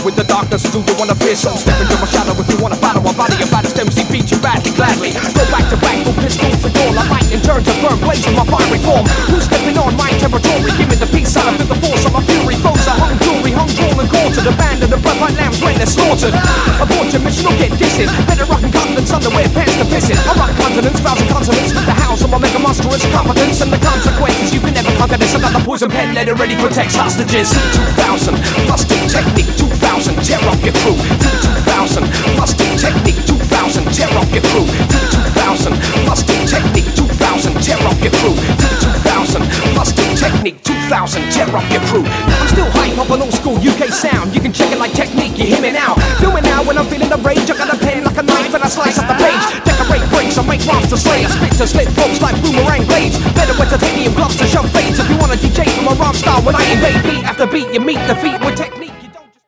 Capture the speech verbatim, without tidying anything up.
with the darkness. Do you wanna fear some? Step into my shadow if you wanna battle. My body, your baddest M C beat you badly, gladly. Go back to back, full pistols for all. I light in turn to burn, blaze in my fiery form. Who's stepping on my territory? Give me the peace sign, I feel the force of my fury. Foes are hung jewelry, hung drawn and quartered. Abandoned and blood like lambs when they're slaughtered. Abort your mission or get dissing. Better rock and continents, underwear, pants to piss it. I rock continents, thousand consonants with the house of my mega monstrous competence. And the consequences, you can never conquer this. Another poison pen, let it ready protects hostages. two thousand, must-do technique, two thousand, tear up your crew. two thousand, must-do technique, two thousand, tear up your crew. two thousand, must-do technique, two thousand, tear up your crew. two thousand, must-do technique, two thousand, tear up your crew. I'm still hype up on old school U K sound. You can check it like technique, you hear me now. Feel me now when I'm feeling the rage. I got a pen like a knife and I slice up the page. Decorate breaks, I make rhymes to slay. I spit to slit folks like boomerang blades. Better with titanium gloves to shove fades. If you want a D J from a rhyme style when I invade beat after beat, you meet defeat with technique.